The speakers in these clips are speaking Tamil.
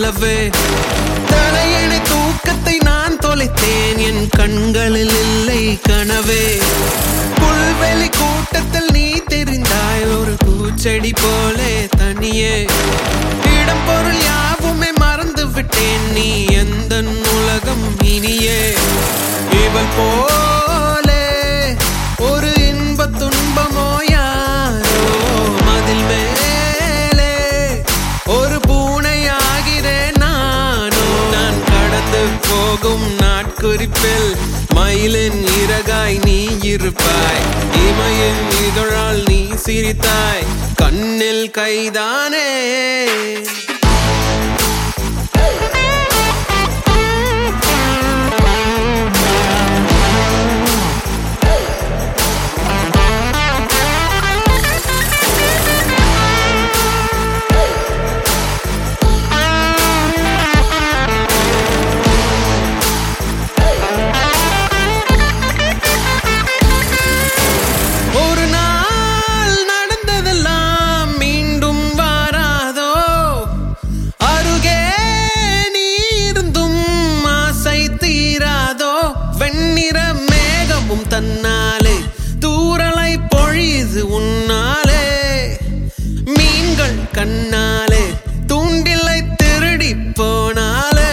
அல்லவே. தலையணை தூக்கத்தை நான் தொலைத்தேன், என் கண்களில் இல்லை கனவே. புல்வெளி கூட்டத்தில் நீ தெரிந்தாய், ஒரு பூச்செடி போலே தனியே. இடம் பொருள் யாவுமே மறந்து விட்டேன், நீ எந்த உலகம் இனியே. இவள் போலே ஒரு இன்ப துன்பமோ யாரோ, மதில் மேலே ஒரு பூனையாகிறேன் நானோ. நான் கடந்து போகும் நாட்குறிப்பில் மயிலின் இறகாய் நீ இருப்பாய், இமையின் இதழால் நீ சிரித்தாய், கண்ணில் கைதானே. வெண்ணிற மேகமும் தன்னாலே தூறலை பொழிது உன்னாலே. மீன்கள் கண்ணாலே தூண்டிலை திருடி போனாலே.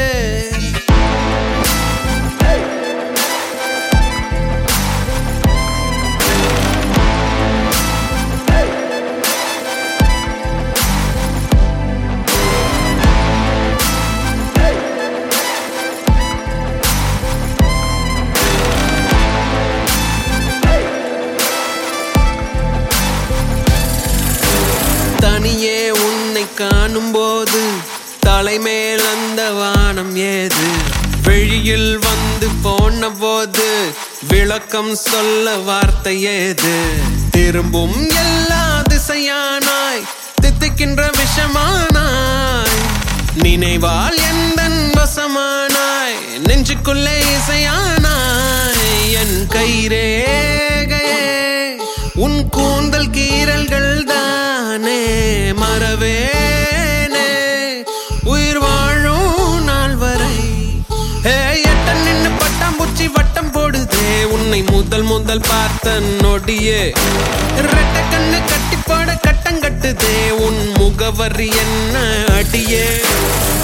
தனியே உன்னை காணும் போது தலைமேல் அந்த வானம் ஏது. வெளியில் வந்து போன போது விளக்கம் சொல்ல வார்த்தை ஏது. திரும்பும் எல்லா திசையானாய், தித்திக்கின்ற விஷமானாய், நினைவால் எந்தன் வசமானாய், நெஞ்சுக்குள்ளே இசையானாய். என் கைரேகையே உன் கூந்தல் கீரல்கள் தானே, மறவேனே உயிர் வாழும் நாள் வரை. எட்ட நின்னு பட்டாம்பூச்சி வட்டம் போடுதே, உன்னை முதல் பார்த்த நொடியே. ரெட்ட கண்ணு கட்டி போட கட்டம் கட்டுதே, உன் முகவரி என்ன அடியே.